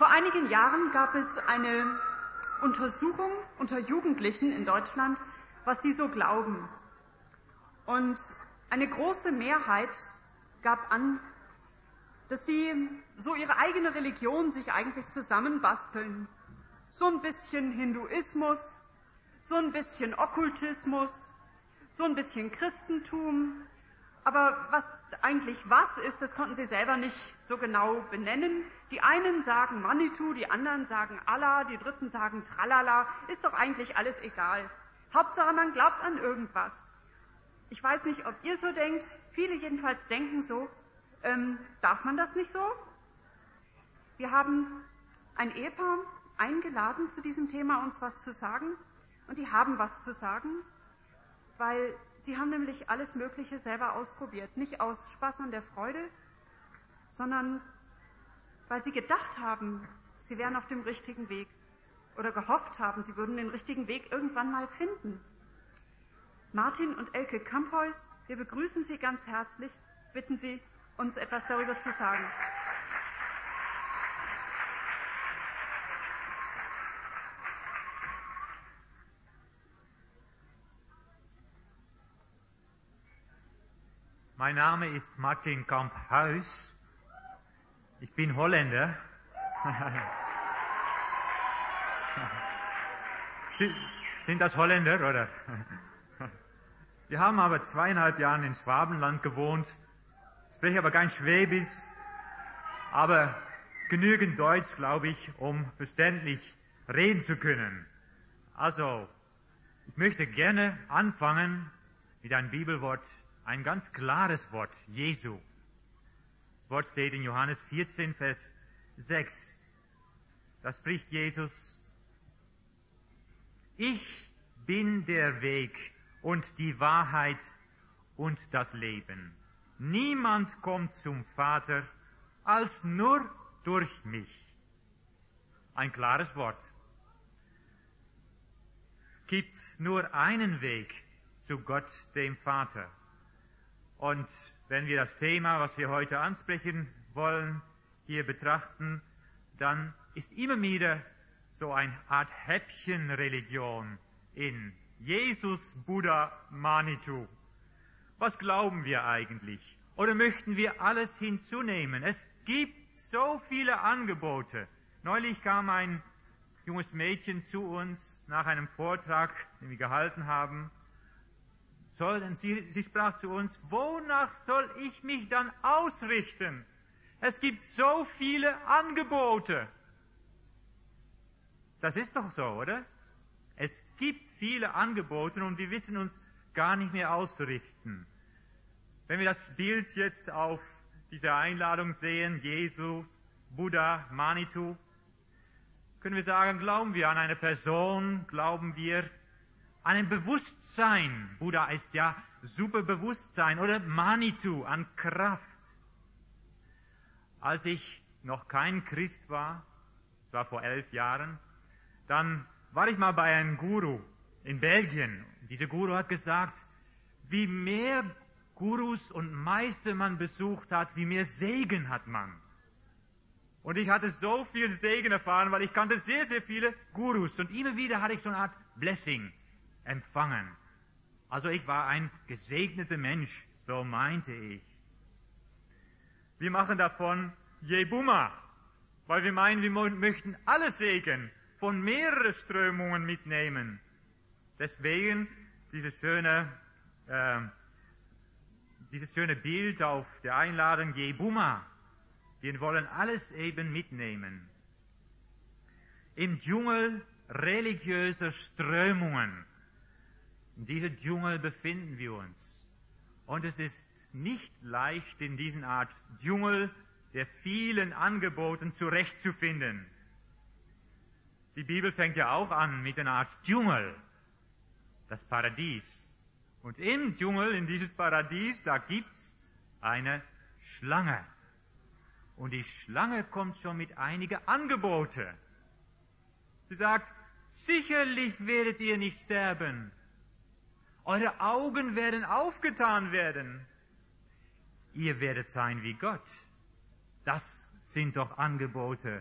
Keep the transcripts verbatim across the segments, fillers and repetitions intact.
Vor einigen Jahren gab es eine Untersuchung unter Jugendlichen in Deutschland, was die so glauben. Und eine große Mehrheit gab an, dass sie so ihre eigene Religion sich eigentlich zusammenbasteln. So ein bisschen Hinduismus, so ein bisschen Okkultismus, so ein bisschen Christentum. Aber was eigentlich was ist, das konnten sie selber nicht so genau benennen. Die einen sagen Manitou, die anderen sagen Allah, die dritten sagen Tralala. Ist doch eigentlich alles egal. Hauptsache, man glaubt an irgendwas. Ich weiß nicht, ob ihr so denkt. Viele jedenfalls denken so. Ähm, darf man das nicht so? Wir haben ein Ehepaar eingeladen, zu diesem Thema uns was zu sagen. Und die haben was zu sagen, weil sie haben nämlich alles Mögliche selber ausprobiert. Nicht aus Spaß und der Freude, sondern weil sie gedacht haben, sie wären auf dem richtigen Weg. Oder gehofft haben, sie würden den richtigen Weg irgendwann mal finden. Martin und Elke Kamphuis, wir begrüßen Sie ganz herzlich, bitten Sie, uns etwas darüber zu sagen. Mein Name ist Martin Kamphuis. Ich bin Holländer. Sind das Holländer, oder? Wir haben aber zweieinhalb Jahre in Schwabenland gewohnt, spreche aber kein Schwäbisch, aber genügend Deutsch, glaube ich, um verständlich reden zu können. Also, ich möchte gerne anfangen mit einem Bibelwort, ein ganz klares Wort, Jesu. Das Wort steht in Johannes vierzehn, Vers sechs. Da spricht Jesus: Ich bin der Weg und die Wahrheit und das Leben. Niemand kommt zum Vater als nur durch mich. Ein klares Wort. Es gibt nur einen Weg zu Gott, dem Vater. Und wenn wir das Thema, was wir heute ansprechen wollen, hier betrachten, dann ist immer wieder so eine Art Häppchenreligion in Jesus, Buddha, Manitou. Was glauben wir eigentlich? Oder möchten wir alles hinzunehmen? Es gibt so viele Angebote. Neulich kam ein junges Mädchen zu uns nach einem Vortrag, den wir gehalten haben. Sie, sie sprach zu uns: Wonach soll ich mich dann ausrichten? Es gibt so viele Angebote. Das ist doch so, oder? Es gibt viele Angebote und wir wissen uns gar nicht mehr auszurichten. Wenn wir das Bild jetzt auf dieser Einladung sehen, Jesus, Buddha, Manitou, können wir sagen, glauben wir an eine Person, glauben wir an ein Bewusstsein. Buddha ist ja Superbewusstsein, oder Manitou, an Kraft. Als ich noch kein Christ war, das war vor elf Jahren, dann war ich mal bei einem Guru in Belgien. Dieser Guru hat gesagt, wie mehr Gurus und Meister man besucht hat, wie mehr Segen hat man. Und ich hatte so viel Segen erfahren, weil ich kannte sehr, sehr viele Gurus. Und immer wieder hatte ich so eine Art Blessing empfangen. Also ich war ein gesegneter Mensch, so meinte ich. Wir machen davon Yebuma, weil wir meinen, wir möchten alle Segen von mehreren Strömungen mitnehmen. Deswegen dieses schöne, äh, dieses schöne Bild auf der Einladung Yebuma. Wir wollen alles eben mitnehmen. Im Dschungel religiöser Strömungen, in diesem Dschungel befinden wir uns. Und es ist nicht leicht, in diesen Art Dschungel der vielen Angeboten zurechtzufinden. Die Bibel fängt ja auch an mit einer Art Dschungel, das Paradies. Und im Dschungel, in dieses Paradies, da gibt's eine Schlange. Und die Schlange kommt schon mit einigen Angeboten. Sie sagt, sicherlich werdet ihr nicht sterben. Eure Augen werden aufgetan werden. Ihr werdet sein wie Gott. Das sind doch Angebote,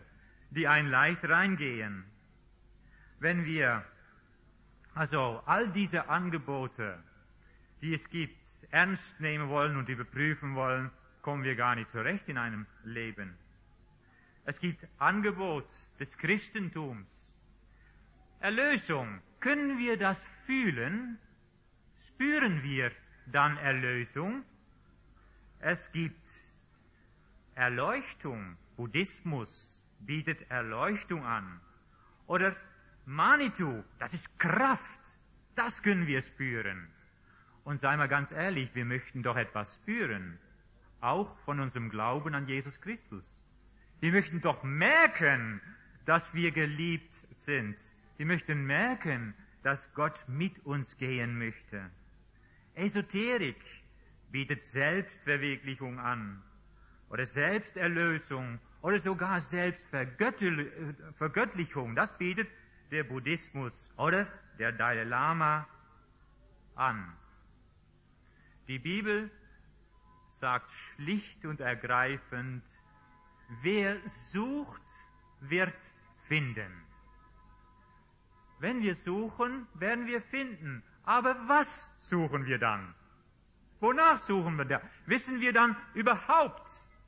die einen leicht reingehen. Wenn wir also all diese Angebote, die es gibt, ernst nehmen wollen und überprüfen wollen, kommen wir gar nicht zurecht in einem Leben. Es gibt Angebot des Christentums. Erlösung. Können wir das fühlen? Spüren wir dann Erlösung? Es gibt Erleuchtung. Buddhismus bietet Erleuchtung an. Oder Manitou, das ist Kraft. Das können wir spüren. Und seien wir ganz ehrlich, wir möchten doch etwas spüren. Auch von unserem Glauben an Jesus Christus. Wir möchten doch merken, dass wir geliebt sind. Wir möchten merken, dass Gott mit uns gehen möchte. Esoterik bietet Selbstverwirklichung an oder Selbsterlösung oder sogar Selbstvergöttlichung. Das bietet der Buddhismus oder der Dalai Lama an. Die Bibel sagt schlicht und ergreifend, wer sucht, wird finden. Wenn wir suchen, werden wir finden. Aber was suchen wir dann? Wonach suchen wir da? Wissen wir dann überhaupt,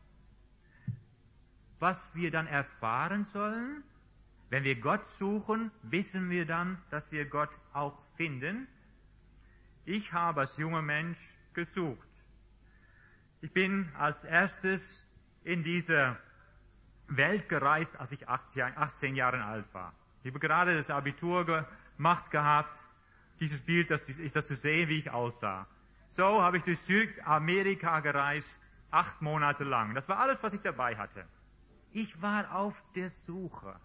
was wir dann erfahren sollen? Wenn wir Gott suchen, wissen wir dann, dass wir Gott auch finden? Ich habe als junger Mensch gesucht. Ich bin als erstes in diese Welt gereist, als ich achtzehn Jahre alt war. Ich habe gerade das Abitur gemacht gehabt. Dieses Bild, das ist das zu sehen, wie ich aussah. So habe ich durch Südamerika gereist, acht Monate lang. Das war alles, was ich dabei hatte. Ich war auf der Suche.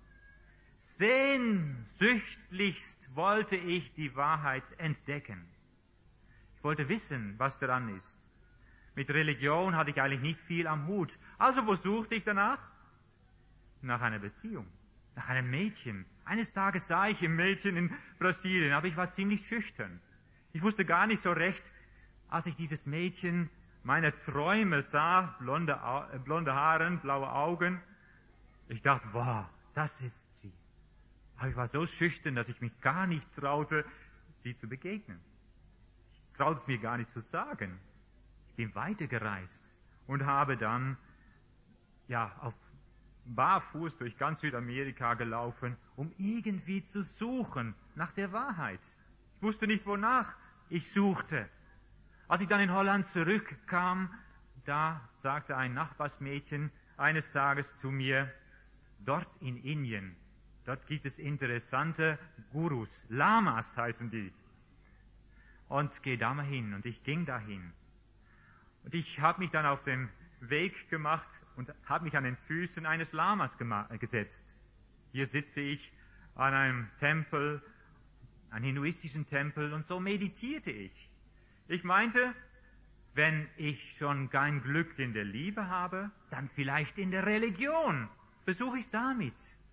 Sehnsüchtigst wollte ich die Wahrheit entdecken. Ich wollte wissen, was daran ist. Mit Religion hatte ich eigentlich nicht viel am Hut. Also wo suchte ich danach? Nach einer Beziehung, nach einem Mädchen. Eines Tages sah ich ein Mädchen in Brasilien, aber ich war ziemlich schüchtern. Ich wusste gar nicht so recht, als ich dieses Mädchen, meine Träume sah, blonde, blonde Haare, blaue Augen. Ich dachte, wow, das ist sie. Aber ich war so schüchtern, dass ich mich gar nicht traute, sie zu begegnen. Ich traute es mir gar nicht zu sagen. Ich bin weitergereist und habe dann, ja, auf barfuß durch ganz Südamerika gelaufen, um irgendwie zu suchen nach der Wahrheit. Ich wusste nicht, wonach ich suchte. Als ich dann in Holland zurückkam, da sagte ein Nachbarsmädchen eines Tages zu mir, dort in Indien, dort gibt es interessante Gurus, Lamas heißen die. Und geh da mal hin. Und ich ging dahin. Und ich habe mich dann auf den Weg gemacht und habe mich an den Füßen eines Lamas gesetzt. Hier sitze ich an einem Tempel, einem hinduistischen Tempel, und so meditierte ich. Ich meinte, wenn ich schon kein Glück in der Liebe habe, dann vielleicht in der Religion. Versuche ich es damit.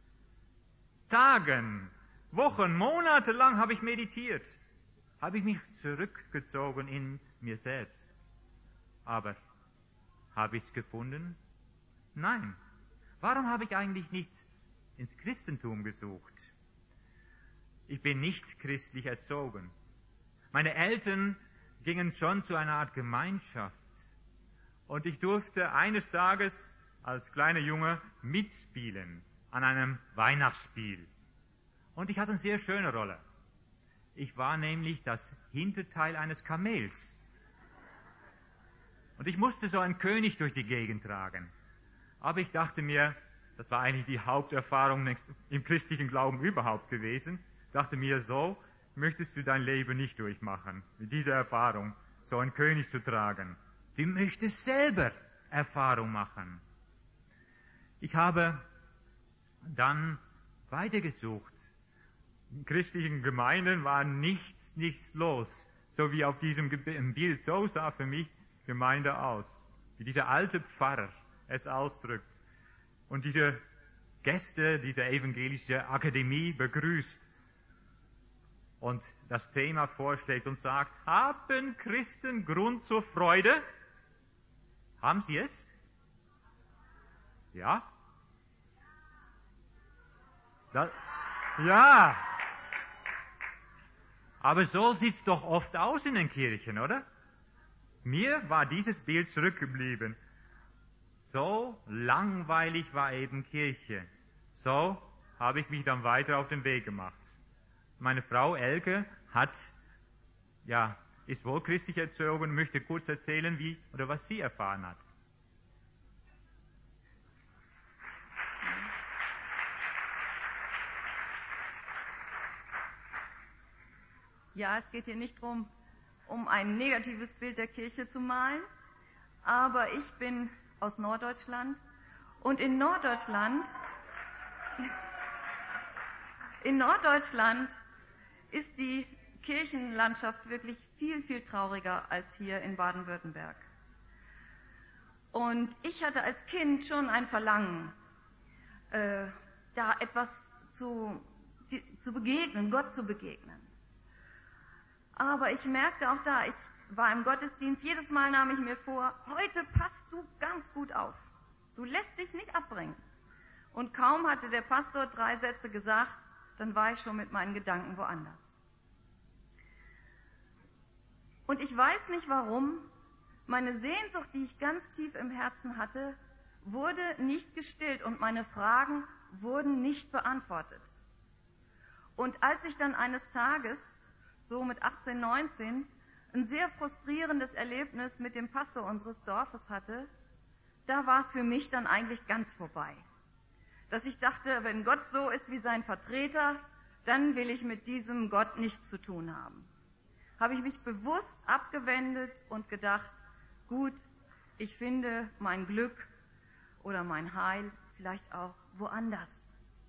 Tagen, Wochen, Monate lang habe ich meditiert. Habe ich mich zurückgezogen in mir selbst. Aber habe ich es gefunden? Nein. Warum habe ich eigentlich nicht ins Christentum gesucht? Ich bin nicht christlich erzogen. Meine Eltern gingen schon zu einer Art Gemeinschaft. Und ich durfte eines Tages als kleiner Junge mitspielen an einem Weihnachtsspiel. Und ich hatte eine sehr schöne Rolle. Ich war nämlich das Hinterteil eines Kamels. Und ich musste so einen König durch die Gegend tragen. Aber ich dachte mir, das war eigentlich die Haupterfahrung im christlichen Glauben überhaupt gewesen. Ich dachte mir, so möchtest du dein Leben nicht durchmachen, mit dieser Erfahrung, so einen König zu tragen. Du möchtest selber Erfahrung machen. Ich habe dann weitergesucht. In christlichen Gemeinden war nichts, nichts los. So wie auf diesem Bild, so sah für mich Gemeinde aus. Wie dieser alte Pfarrer es ausdrückt. Und diese Gäste, diese evangelische Akademie begrüßt. Und das Thema vorschlägt und sagt, haben Christen Grund zur Freude? Haben sie es? Ja? Das, ja. Aber so sieht's doch oft aus in den Kirchen, oder? Mir war dieses Bild zurückgeblieben. So langweilig war eben Kirche. So habe ich mich dann weiter auf den Weg gemacht. Meine Frau Elke hat, ja, ist wohl christlich erzogen, möchte kurz erzählen, wie oder was sie erfahren hat. Ja, es geht hier nicht darum, um ein negatives Bild der Kirche zu malen, aber ich bin aus Norddeutschland und in Norddeutschland, in Norddeutschland ist die Kirchenlandschaft wirklich viel, viel trauriger als hier in Baden-Württemberg. Und ich hatte als Kind schon ein Verlangen, äh, da etwas zu, zu begegnen, Gott zu begegnen. Aber ich merkte auch da, ich war im Gottesdienst, jedes Mal nahm ich mir vor, heute passt du ganz gut auf. Du lässt dich nicht abbringen. Und kaum hatte der Pastor drei Sätze gesagt, dann war ich schon mit meinen Gedanken woanders. Und ich weiß nicht warum, meine Sehnsucht, die ich ganz tief im Herzen hatte, wurde nicht gestillt und meine Fragen wurden nicht beantwortet. Und als ich dann eines Tages, so mit achtzehn, neunzehn, ein sehr frustrierendes Erlebnis mit dem Pastor unseres Dorfes hatte, da war es für mich dann eigentlich ganz vorbei. Dass ich dachte, wenn Gott so ist wie sein Vertreter, dann will ich mit diesem Gott nichts zu tun haben. Habe ich mich bewusst abgewendet und gedacht, gut, ich finde mein Glück oder mein Heil vielleicht auch woanders.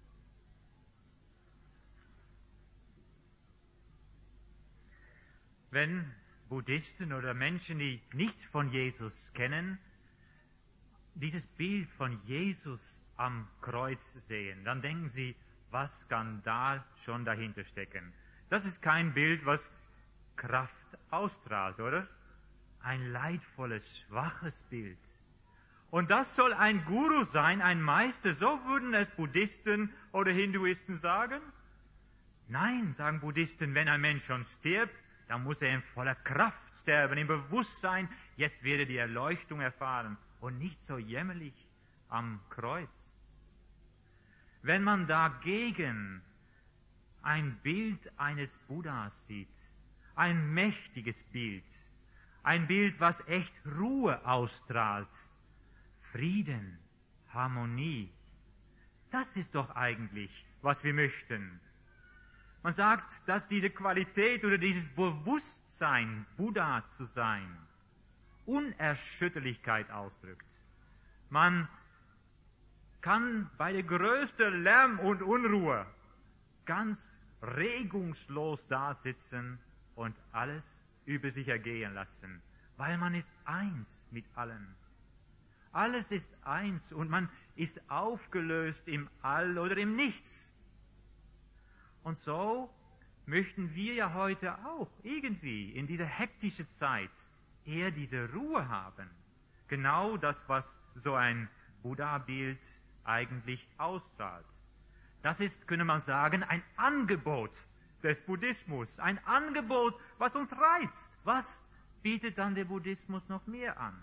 Wenn Buddhisten oder Menschen, die nichts von Jesus kennen, dieses Bild von Jesus am Kreuz sehen, dann denken sie, was kann da schon dahinter stecken? Das ist kein Bild, was Kraft ausstrahlt, oder? Ein leidvolles, schwaches Bild. Und das soll ein Guru sein, ein Meister, so würden es Buddhisten oder Hinduisten sagen? Nein, sagen Buddhisten, wenn ein Mensch schon stirbt, dann muss er in voller Kraft sterben, im Bewusstsein, jetzt wird er die Erleuchtung erfahren und nicht so jämmerlich am Kreuz. Wenn man dagegen ein Bild eines Buddhas sieht, ein mächtiges Bild, ein Bild, was echt Ruhe ausstrahlt, Frieden, Harmonie, das ist doch eigentlich, was wir möchten. Man sagt, dass diese Qualität oder dieses Bewusstsein, Buddha zu sein, Unerschütterlichkeit ausdrückt. Man kann bei der größten Lärm und Unruhe ganz regungslos dasitzen und alles über sich ergehen lassen, weil man ist eins mit allem. Alles ist eins und man ist aufgelöst im All oder im Nichts. Und so möchten wir ja heute auch irgendwie in dieser hektischen Zeit eher diese Ruhe haben. Genau das, was so ein Buddha-Bild eigentlich ausstrahlt. Das ist, könnte man sagen, ein Angebot des Buddhismus. Ein Angebot, was uns reizt. Was bietet dann der Buddhismus noch mehr an?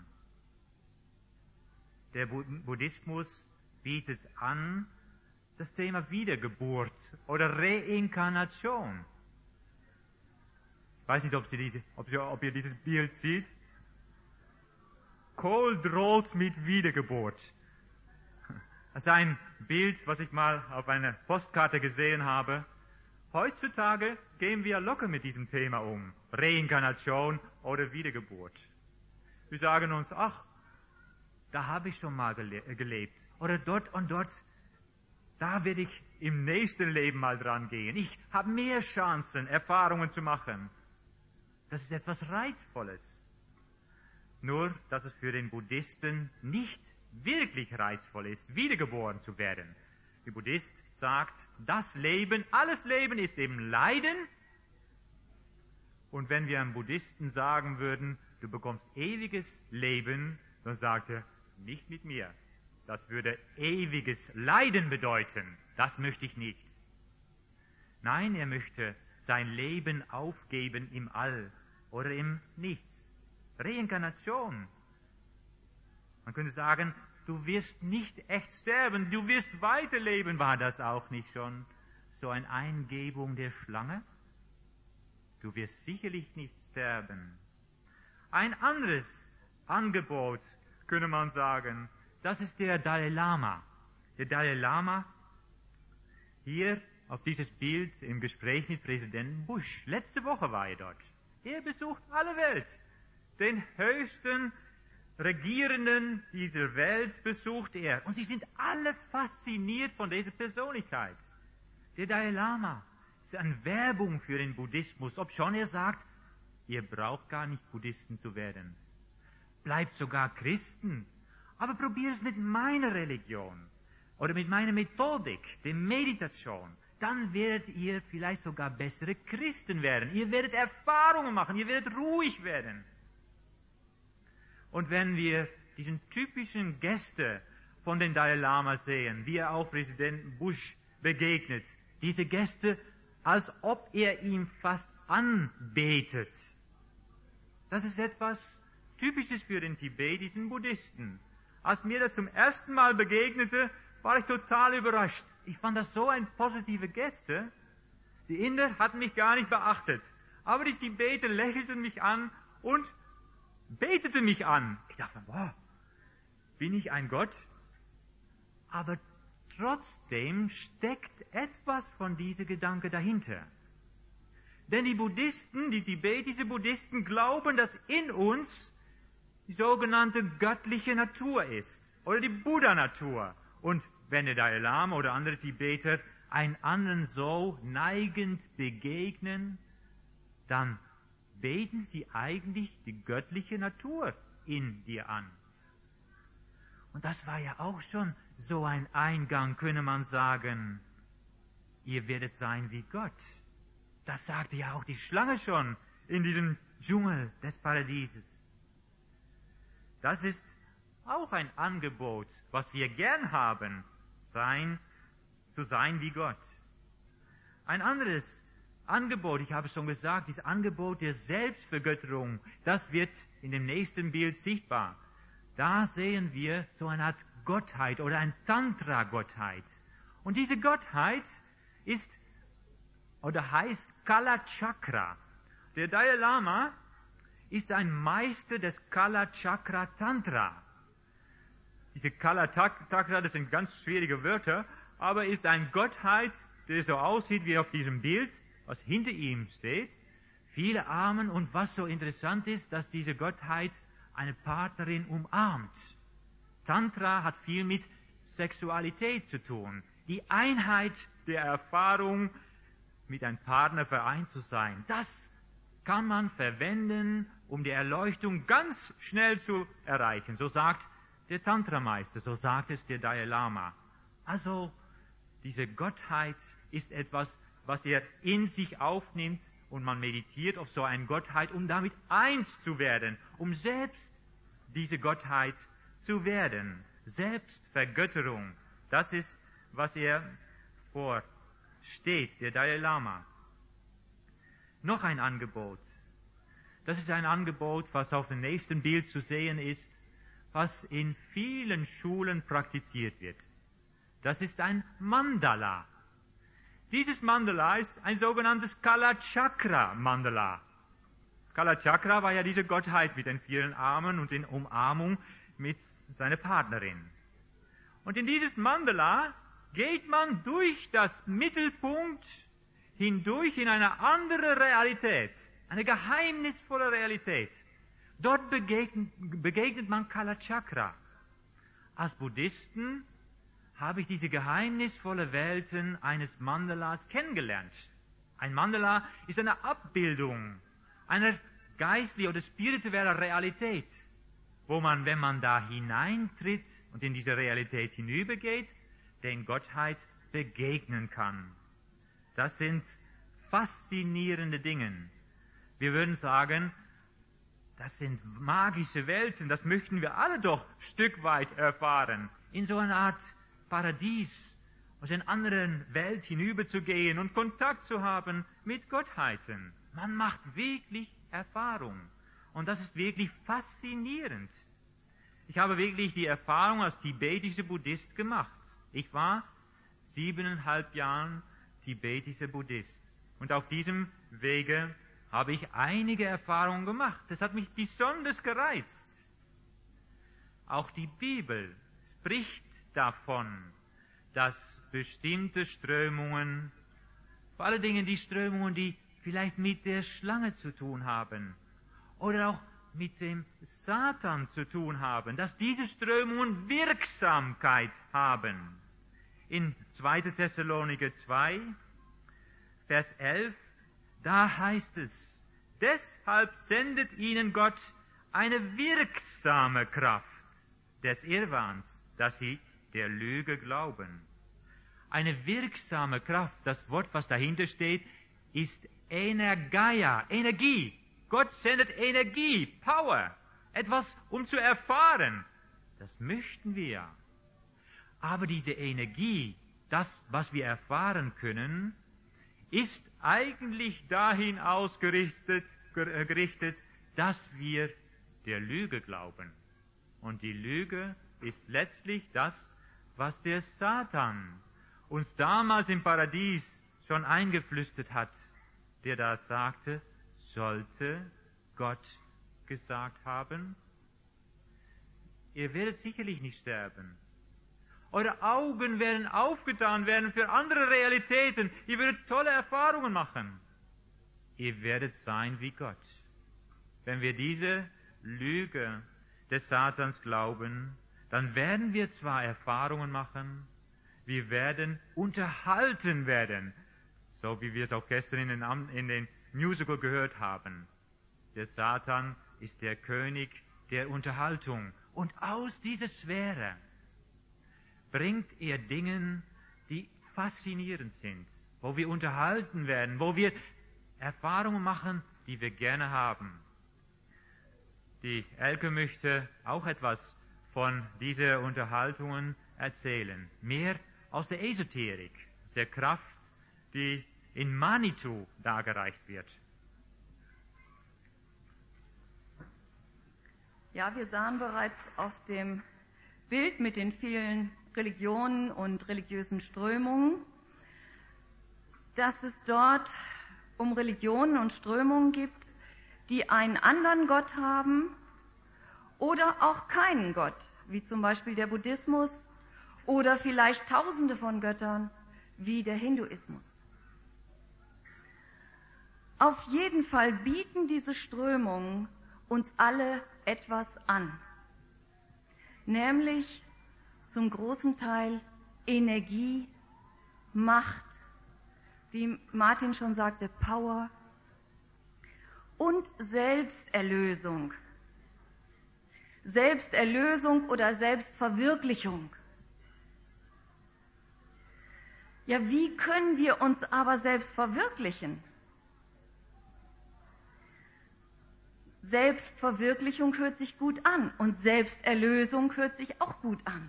Der Buddhismus bietet an das Thema Wiedergeburt oder Reinkarnation. Ich weiß nicht, ob, Sie diese, ob, Sie, ob ihr dieses Bild seht. Kohl droht mit Wiedergeburt. Das ist ein Bild, was ich mal auf einer Postkarte gesehen habe. Heutzutage gehen wir locker mit diesem Thema um. Reinkarnation oder Wiedergeburt. Wir sagen uns, ach, da habe ich schon mal gele- gelebt. Oder dort und dort, da werde ich im nächsten Leben mal dran gehen. Ich habe mehr Chancen, Erfahrungen zu machen. Das ist etwas Reizvolles. Nur, dass es für den Buddhisten nicht wirklich reizvoll ist, wiedergeboren zu werden. Der Buddhist sagt, das Leben, alles Leben ist eben Leiden. Und wenn wir einem Buddhisten sagen würden, du bekommst ewiges Leben, dann sagt er, nicht mit mir. Das würde ewiges Leiden bedeuten. Das möchte ich nicht. Nein, er möchte sein Leben aufgeben im All oder im Nichts. Reinkarnation. Man könnte sagen, du wirst nicht echt sterben, du wirst weiterleben. War das auch nicht schon so eine Eingebung der Schlange? Du wirst sicherlich nicht sterben. Ein anderes Angebot, könnte man sagen, das ist der Dalai Lama. Der Dalai Lama, hier auf dieses Bild im Gespräch mit Präsident Bush. Letzte Woche war er dort. Er besucht alle Welt. Den höchsten Regierenden dieser Welt besucht er. Und sie sind alle fasziniert von dieser Persönlichkeit. Der Dalai Lama ist eine Werbung für den Buddhismus, obschon er sagt, ihr braucht gar nicht Buddhisten zu werden. Bleibt sogar Christen, aber probiert es mit meiner Religion oder mit meiner Methodik, der Meditation. Dann werdet ihr vielleicht sogar bessere Christen werden. Ihr werdet Erfahrungen machen, ihr werdet ruhig werden. Und wenn wir diesen typischen Gäste von den Dalai Lama sehen, wie er auch Präsident Bush begegnet, diese Gäste, als ob er ihn fast anbetet. Das ist etwas Typisches für den tibetischen Buddhisten. Als mir das zum ersten Mal begegnete, war ich total überrascht. Ich fand das so ein positive Geste. Die Inder hatten mich gar nicht beachtet. Aber die Tibeter lächelten mich an und beteten mich an. Ich dachte, wow, bin ich ein Gott? Aber trotzdem steckt etwas von diesem Gedanke dahinter. Denn die Buddhisten, die tibetischen Buddhisten glauben, dass in uns die sogenannte göttliche Natur ist. Oder die Buddha-Natur. Und wenn der Dalai Lama oder andere Tibeter einen anderen so neigend begegnen, dann beten sie eigentlich die göttliche Natur in dir an. Und das war ja auch schon so ein Eingang, könnte man sagen. Ihr werdet sein wie Gott. Das sagte ja auch die Schlange schon in diesem Dschungel des Paradieses. Das ist auch ein Angebot, was wir gern haben, sein, zu sein wie Gott. Ein anderes Angebot, ich habe es schon gesagt, das Angebot der Selbstvergötterung, das wird in dem nächsten Bild sichtbar. Da sehen wir so eine Art Gottheit oder eine Tantra-Gottheit. Und diese Gottheit ist oder heißt Kalachakra. Der Dalai Lama ist ein Meister des Kalachakra Tantra. Diese Kalachakra, das sind ganz schwierige Wörter, aber ist eine Gottheit, die so aussieht wie auf diesem Bild, was hinter ihm steht. Viele Armen und was so interessant ist, dass diese Gottheit eine Partnerin umarmt. Tantra hat viel mit Sexualität zu tun. Die Einheit der Erfahrung, mit einem Partner vereint zu sein. Das kann man verwenden, um die Erleuchtung ganz schnell zu erreichen. So sagt der Tantra-Meister, so sagt es der Dalai Lama. Also, diese Gottheit ist etwas, was er in sich aufnimmt und man meditiert auf so eine Gottheit, um damit eins zu werden, um selbst diese Gottheit zu werden. Selbstvergötterung, das ist, was er vorsteht, der Dalai Lama. Noch ein Angebot. Das ist ein Angebot, was auf dem nächsten Bild zu sehen ist, was in vielen Schulen praktiziert wird. Das ist ein Mandala. Dieses Mandala ist ein sogenanntes Kalachakra-Mandala. Kalachakra war ja diese Gottheit mit den vielen Armen und in Umarmung mit seiner Partnerin. Und in dieses Mandala geht man durch das Mittelpunkt hindurch in eine andere Realität, eine geheimnisvolle Realität. Dort begegnet, begegnet man Kalachakra. Als Buddhisten habe ich diese geheimnisvolle Welten eines Mandalas kennengelernt. Ein Mandala ist eine Abbildung einer geistlichen oder spirituellen Realität, wo man, wenn man da hineintritt und in diese Realität hinübergeht, den Gottheit begegnen kann. Das sind faszinierende Dinge. Wir würden sagen, das sind magische Welten, das möchten wir alle doch ein Stück weit erfahren. In so einer Art Paradies aus einer anderen Welt hinüberzugehen und Kontakt zu haben mit Gottheiten. Man macht wirklich Erfahrung. Und das ist wirklich faszinierend. Ich habe wirklich die Erfahrung als tibetischer Buddhist gemacht. Ich war siebeneinhalb Jahre tibetischer Buddhist. Und auf diesem Wege habe ich einige Erfahrungen gemacht. Das hat mich besonders gereizt. Auch die Bibel spricht davon, dass bestimmte Strömungen, vor allen Dingen die Strömungen, die vielleicht mit der Schlange zu tun haben oder auch mit dem Satan zu tun haben, dass diese Strömungen Wirksamkeit haben. In zweiter Thessaloniker zwei, Vers elf, da heißt es, deshalb sendet ihnen Gott eine wirksame Kraft des Irrwahns, dass sie der Lüge glauben. Eine wirksame Kraft, das Wort, was dahinter steht, ist Energeia, Energie. Gott sendet Energie, Power, etwas, um zu erfahren. Das möchten wir. Aber diese Energie, das, was wir erfahren können, ist eigentlich dahin ausgerichtet, gerichtet, dass wir der Lüge glauben. Und die Lüge ist letztlich das, was der Satan uns damals im Paradies schon eingeflüstert hat, der da sagte, sollte Gott gesagt haben, ihr werdet sicherlich nicht sterben. Eure Augen werden aufgetan werden für andere Realitäten. Ihr werdet tolle Erfahrungen machen. Ihr werdet sein wie Gott. Wenn wir diese Lüge des Satans glauben, dann werden wir zwar Erfahrungen machen, wir werden unterhalten werden, so wie wir es auch gestern in den, in den Musical gehört haben. Der Satan ist der König der Unterhaltung. Und aus dieser Sphäre bringt er Dinge, die faszinierend sind, wo wir unterhalten werden, wo wir Erfahrungen machen, die wir gerne haben. Die Elke möchte auch etwas von diesen Unterhaltungen erzählen. Mehr aus der Esoterik, aus der Kraft, die in Manitou dargereicht wird. Ja, wir sahen bereits auf dem Bild mit den vielen Religionen und religiösen Strömungen, dass es dort um Religionen und Strömungen gibt, die einen anderen Gott haben oder auch keinen Gott, wie zum Beispiel der Buddhismus oder vielleicht Tausende von Göttern, wie der Hinduismus. Auf jeden Fall bieten diese Strömungen uns alle etwas an, nämlich zum großen Teil Energie, Macht, wie Martin schon sagte, Power und Selbsterlösung. Selbsterlösung oder Selbstverwirklichung. Ja, wie können wir uns aber selbst verwirklichen? Selbstverwirklichung hört sich gut an und Selbsterlösung hört sich auch gut an.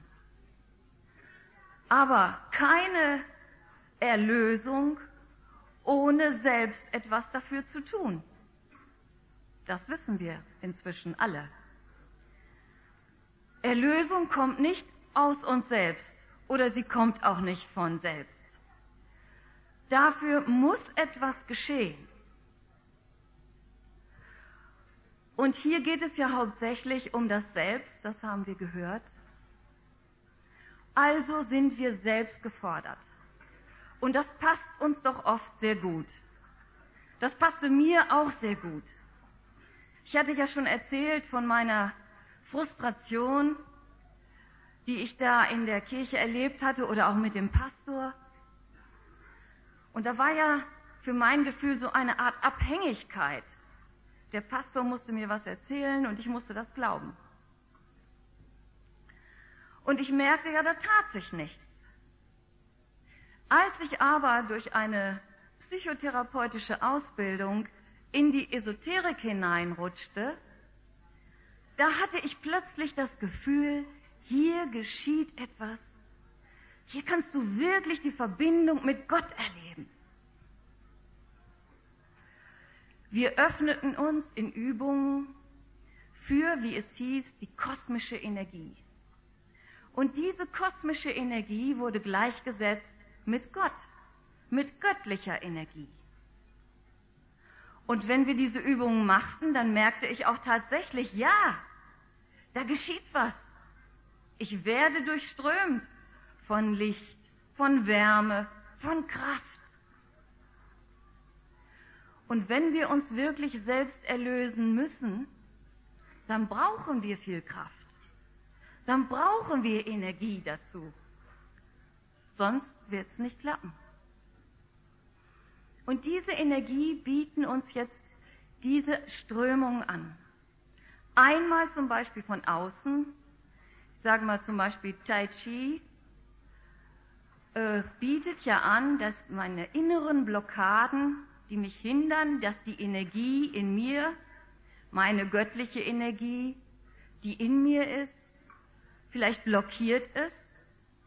Aber keine Erlösung ohne selbst etwas dafür zu tun. Das wissen wir inzwischen alle. Erlösung kommt nicht aus uns selbst oder sie kommt auch nicht von selbst. Dafür muss etwas geschehen. Und hier geht es ja hauptsächlich um das Selbst, das haben wir gehört. Also sind wir selbst gefordert. Und das passt uns doch oft sehr gut. Das passte mir auch sehr gut. Ich hatte ja schon erzählt von meiner Frustration, die ich da in der Kirche erlebt hatte oder auch mit dem Pastor. Und da war ja für mein Gefühl so eine Art Abhängigkeit. Der Pastor musste mir was erzählen und ich musste das glauben. Und ich merkte ja, da tat sich nichts. Als ich aber durch eine psychotherapeutische Ausbildung in die Esoterik hineinrutschte, da hatte ich plötzlich das Gefühl, hier geschieht etwas, Hier kannst du wirklich die Verbindung mit Gott erleben. Wir öffneten uns in Übungen für, wie es hieß, die kosmische Energie. Und diese kosmische Energie wurde gleichgesetzt mit Gott, mit göttlicher Energie. Und wenn wir diese Übungen machten, dann merkte ich auch tatsächlich, ja, da geschieht was. Ich werde durchströmt von Licht, von Wärme, von Kraft. Und wenn wir uns wirklich selbst erlösen müssen, dann brauchen wir viel Kraft. Dann brauchen wir Energie dazu. Sonst wird es nicht klappen. Und diese Energie bieten uns jetzt diese Strömungen an. Einmal zum Beispiel von außen, ich sage mal zum Beispiel Tai Chi, äh, bietet ja an, dass meine inneren Blockaden, die mich hindern, dass die Energie in mir, meine göttliche Energie, die in mir ist, vielleicht blockiert ist.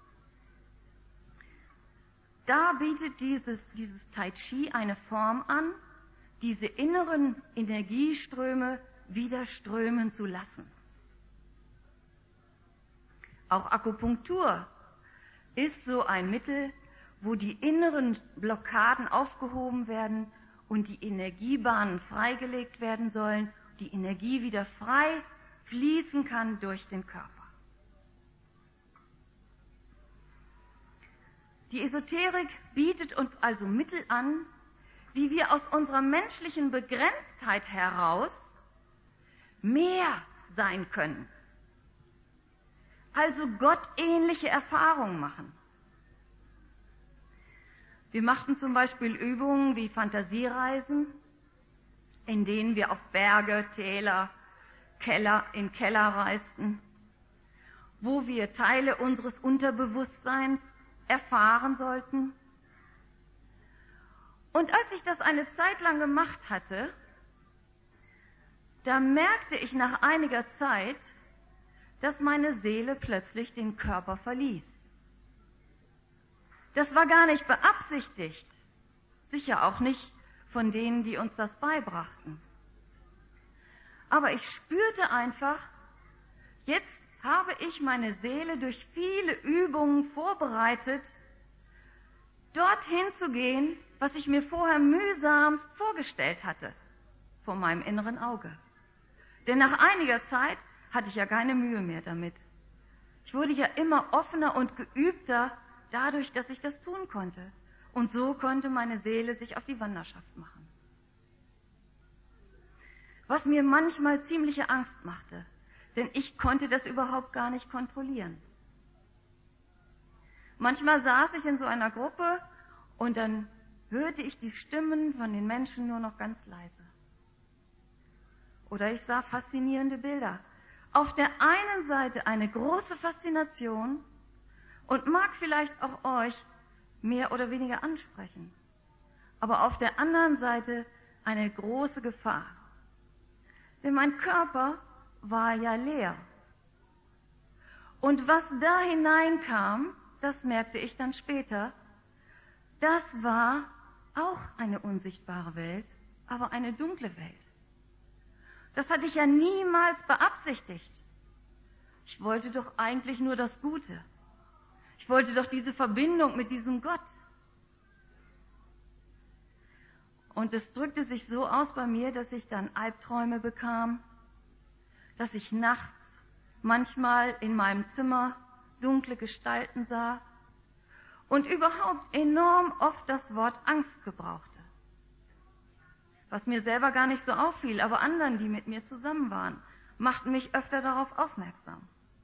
Da bietet dieses, dieses Tai Chi eine Form an, diese inneren Energieströme wieder strömen zu lassen. Auch Akupunktur ist so ein Mittel, wo die inneren Blockaden aufgehoben werden und die Energiebahnen freigelegt werden sollen, die Energie wieder frei fließen kann durch den Körper. Die Esoterik bietet uns also Mittel an, wie wir aus unserer menschlichen Begrenztheit heraus mehr sein können. Also gottähnliche Erfahrungen machen. Wir machten zum Beispiel Übungen wie Fantasiereisen, in denen wir auf Berge, Täler, Keller, in Keller reisten, wo wir Teile unseres Unterbewusstseins erfahren sollten. Und als ich das eine Zeit lang gemacht hatte, da merkte ich nach einiger Zeit, dass meine Seele plötzlich den Körper verließ. Das war gar nicht beabsichtigt, sicher auch nicht von denen, die uns das beibrachten. Aber ich spürte einfach, jetzt habe ich meine Seele durch viele Übungen vorbereitet, dorthin zu gehen, was ich mir vorher mühsamst vorgestellt hatte, vor meinem inneren Auge. Denn nach einiger Zeit hatte ich ja keine Mühe mehr damit. Ich wurde ja immer offener und geübter dadurch, dass ich das tun konnte. Und so konnte meine Seele sich auf die Wanderschaft machen. Was mir manchmal ziemliche Angst machte, denn ich konnte das überhaupt gar nicht kontrollieren. Manchmal saß ich in so einer Gruppe und dann hörte ich die Stimmen von den Menschen nur noch ganz leise. Oder ich sah faszinierende Bilder. Auf der einen Seite eine große Faszination und mag vielleicht auch euch mehr oder weniger ansprechen. Aber auf der anderen Seite eine große Gefahr. Denn mein Körper war ja leer. Und was da hineinkam, das merkte ich dann später, das war auch eine unsichtbare Welt, aber eine dunkle Welt. Das hatte ich ja niemals beabsichtigt. Ich wollte doch eigentlich nur das Gute. Ich wollte doch diese Verbindung mit diesem Gott. Und es drückte sich so aus bei mir, dass ich dann Albträume bekam, dass ich nachts manchmal in meinem Zimmer dunkle Gestalten sah und überhaupt enorm oft das Wort Angst gebrauchte. Was mir selber gar nicht so auffiel, aber anderen, die mit mir zusammen waren, machten mich öfter darauf aufmerksam.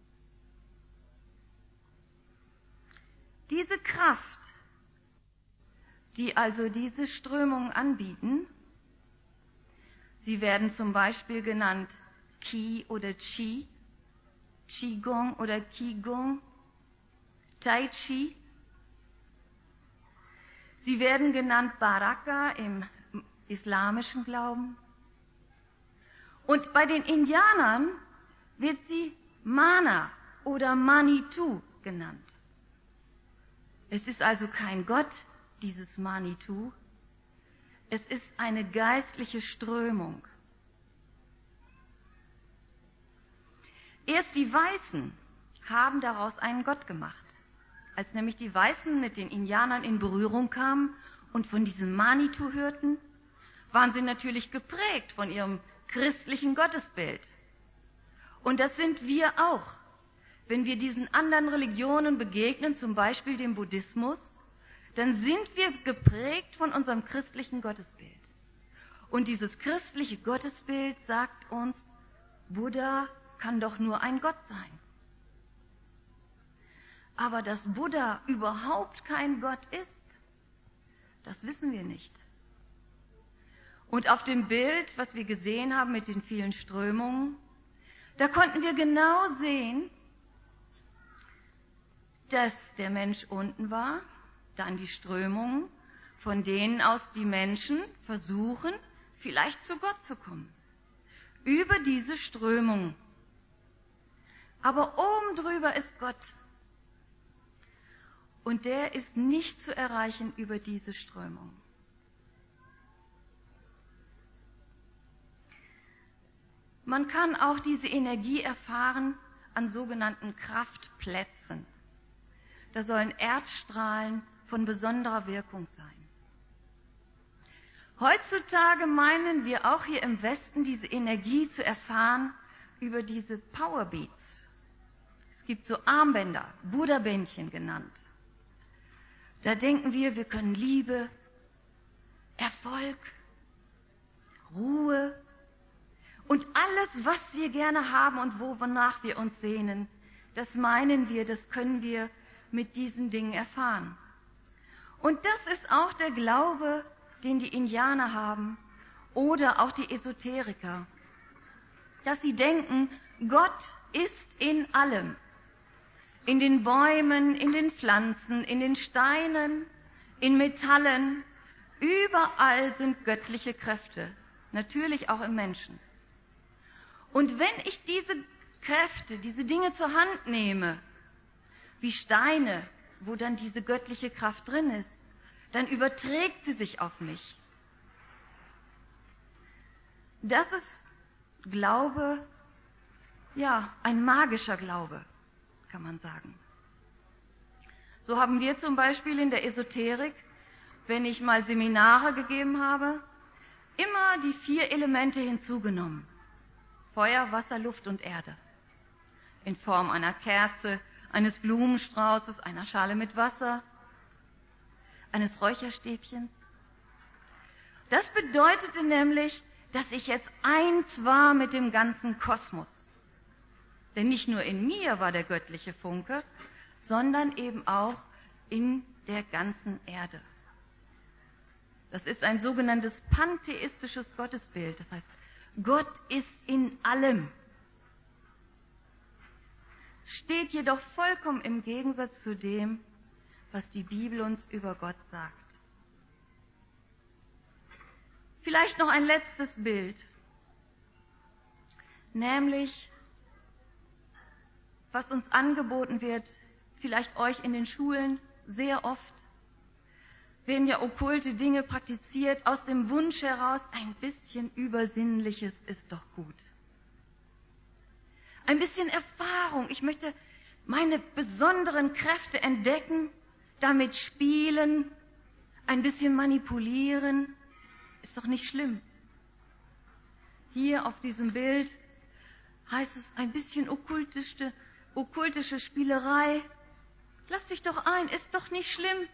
Diese Kraft, die also diese Strömungen anbieten, sie werden zum Beispiel genannt Qi oder Qi, Qigong oder Qigong, Tai Chi. Sie werden genannt Baraka im islamischen Glauben. Und bei den Indianern wird sie Mana oder Manitou genannt. Es ist also kein Gott, dieses Manitou. Es ist eine geistliche Strömung. Erst die Weißen haben daraus einen Gott gemacht. Als nämlich die Weißen mit den Indianern in Berührung kamen und von diesem Manitou hörten, waren sie natürlich geprägt von ihrem christlichen Gottesbild. Und das sind wir auch. Wenn wir diesen anderen Religionen begegnen, zum Beispiel dem Buddhismus, dann sind wir geprägt von unserem christlichen Gottesbild. Und dieses christliche Gottesbild sagt uns, Buddha kann doch nur ein Gott sein. Aber dass Buddha überhaupt kein Gott ist, das wissen wir nicht. Und auf dem Bild, was wir gesehen haben mit den vielen Strömungen, da konnten wir genau sehen, dass der Mensch unten war, dann die Strömungen, von denen aus die Menschen versuchen, vielleicht zu Gott zu kommen. Über diese Strömungen. Aber oben drüber ist Gott. Und der ist nicht zu erreichen über diese Strömung. Man kann auch diese Energie erfahren an sogenannten Kraftplätzen. Da sollen Erdstrahlen von besonderer Wirkung sein. Heutzutage meinen wir auch hier im Westen diese Energie zu erfahren über diese Powerbeats. Es gibt so Armbänder, Buddha-Bändchen genannt. Da denken wir, wir können Liebe, Erfolg, Ruhe und alles, was wir gerne haben und wonach wir uns sehnen, das meinen wir, das können wir mit diesen Dingen erfahren. Und das ist auch der Glaube, den die Indianer haben oder auch die Esoteriker, dass sie denken, Gott ist in allem. In den Bäumen, in den Pflanzen, in den Steinen, in Metallen, überall sind göttliche Kräfte, natürlich auch im Menschen. Und wenn ich diese Kräfte, diese Dinge zur Hand nehme, wie Steine, wo dann diese göttliche Kraft drin ist, dann überträgt sie sich auf mich. Das ist Glaube, ja, ein magischer Glaube, kann man sagen. So haben wir zum Beispiel in der Esoterik, wenn ich mal Seminare gegeben habe, immer die vier Elemente hinzugenommen. Feuer, Wasser, Luft und Erde. In Form einer Kerze, eines Blumenstraußes, einer Schale mit Wasser, eines Räucherstäbchens. Das bedeutete nämlich, dass ich jetzt eins war mit dem ganzen Kosmos. Denn nicht nur in mir war der göttliche Funke, sondern eben auch in der ganzen Erde. Das ist ein sogenanntes pantheistisches Gottesbild. Das heißt, Gott ist in allem. Es steht jedoch vollkommen im Gegensatz zu dem, was die Bibel uns über Gott sagt. Vielleicht noch ein letztes Bild, nämlich was uns angeboten wird, vielleicht euch in den Schulen sehr oft, werden ja okkulte Dinge praktiziert, aus dem Wunsch heraus, ein bisschen Übersinnliches ist doch gut. Ein bisschen Erfahrung, ich möchte meine besonderen Kräfte entdecken, damit spielen, ein bisschen manipulieren, ist doch nicht schlimm. Hier auf diesem Bild heißt es ein bisschen okkultische, okkultische Spielerei. Lass dich doch ein, ist doch nicht schlimm.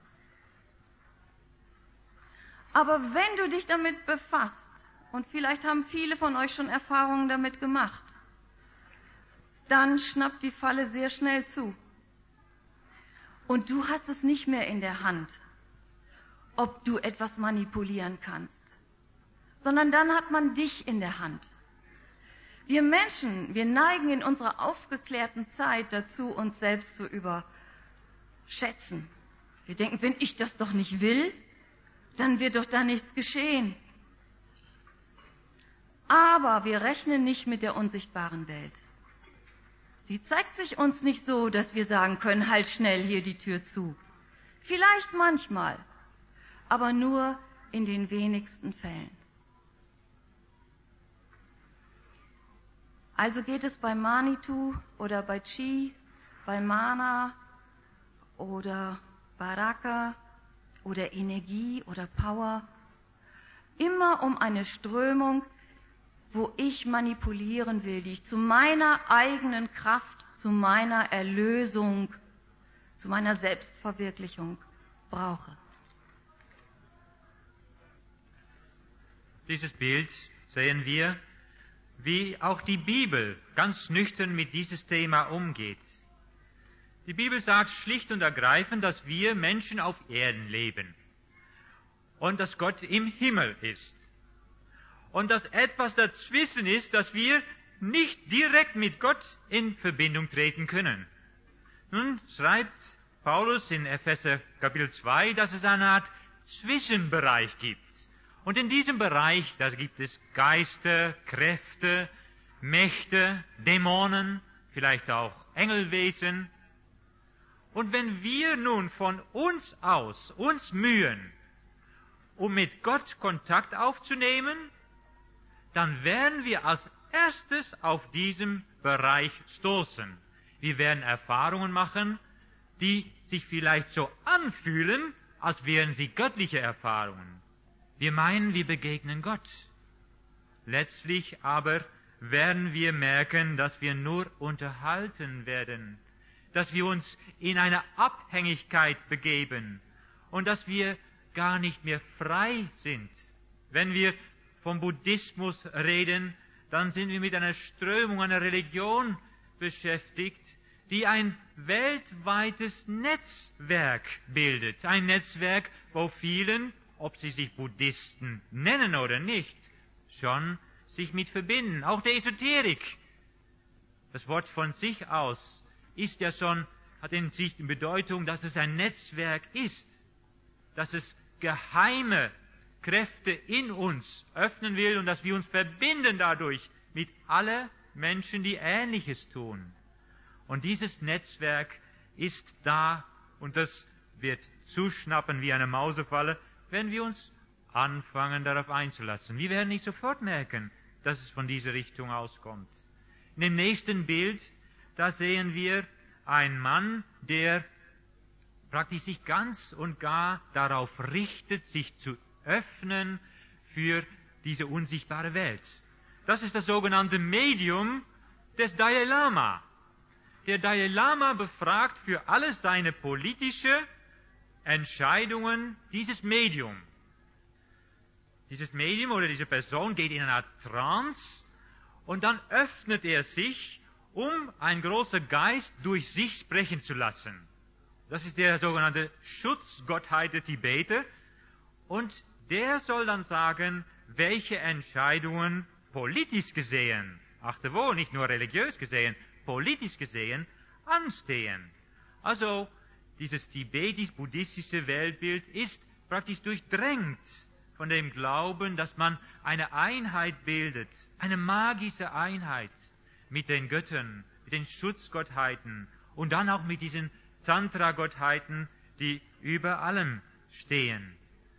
Aber wenn du dich damit befasst, und vielleicht haben viele von euch schon Erfahrungen damit gemacht, dann schnappt die Falle sehr schnell zu. Und du hast es nicht mehr in der Hand, ob du etwas manipulieren kannst, sondern dann hat man dich in der Hand. Wir Menschen, wir neigen in unserer aufgeklärten Zeit dazu, uns selbst zu überschätzen. Wir denken, wenn ich das doch nicht will, dann wird doch da nichts geschehen. Aber wir rechnen nicht mit der unsichtbaren Welt. Sie zeigt sich uns nicht so, dass wir sagen können, halt schnell hier die Tür zu. Vielleicht manchmal, aber nur in den wenigsten Fällen. Also geht es bei Manitou oder bei Chi, bei Mana oder Baraka oder Energie oder Power immer um eine Strömung, wo ich manipulieren will, die ich zu meiner eigenen Kraft, zu meiner Erlösung, zu meiner Selbstverwirklichung brauche. Dieses Bild sehen wir, wie auch die Bibel ganz nüchtern mit dieses Thema umgeht. Die Bibel sagt schlicht und ergreifend, dass wir Menschen auf Erden leben und dass Gott im Himmel ist. Und dass etwas dazwischen ist, dass wir nicht direkt mit Gott in Verbindung treten können. Nun schreibt Paulus in Epheser Kapitel zwei, dass es eine Art Zwischenbereich gibt. Und in diesem Bereich, da gibt es Geister, Kräfte, Mächte, Dämonen, vielleicht auch Engelwesen. Und wenn wir nun von uns aus uns mühen, um mit Gott Kontakt aufzunehmen, dann werden wir als erstes auf diesem Bereich stoßen. Wir werden Erfahrungen machen, die sich vielleicht so anfühlen, als wären sie göttliche Erfahrungen. Wir meinen, wir begegnen Gott. Letztlich aber werden wir merken, dass wir nur unterhalten werden, dass wir uns in eine Abhängigkeit begeben und dass wir gar nicht mehr frei sind. Wenn wir vom Buddhismus reden, dann sind wir mit einer Strömung, einer Religion beschäftigt, die ein weltweites Netzwerk bildet. Ein Netzwerk, wo vielen, ob sie sich Buddhisten nennen oder nicht, schon sich mit verbinden. Auch der Esoterik, das Wort von sich aus, ist ja schon, hat in sich die Bedeutung, dass es ein Netzwerk ist, dass es geheime Kräfte in uns öffnen will und dass wir uns verbinden dadurch mit allen Menschen, die Ähnliches tun. Und dieses Netzwerk ist da und das wird zuschnappen wie eine Mausefalle, wenn wir uns anfangen, darauf einzulassen. Wir werden nicht sofort merken, dass es von dieser Richtung auskommt. In dem nächsten Bild, da sehen wir einen Mann, der praktisch sich ganz und gar darauf richtet, sich zu öffnen für diese unsichtbare Welt. Das ist das sogenannte Medium des Dalai Lama. Der Dalai Lama befragt für alle seine politische Entscheidungen dieses Medium. Dieses Medium oder diese Person geht in eine Art Trance und dann öffnet er sich, um einen großen Geist durch sich sprechen zu lassen. Das ist der sogenannte Schutzgottheit der Tibeter. Und der soll dann sagen, welche Entscheidungen politisch gesehen, achte wohl, nicht nur religiös gesehen, politisch gesehen, anstehen. Also, dieses tibetisch-buddhistische Weltbild ist praktisch durchdrängt von dem Glauben, dass man eine Einheit bildet, eine magische Einheit mit den Göttern, mit den Schutzgottheiten und dann auch mit diesen Tantra-Gottheiten, die über allem stehen.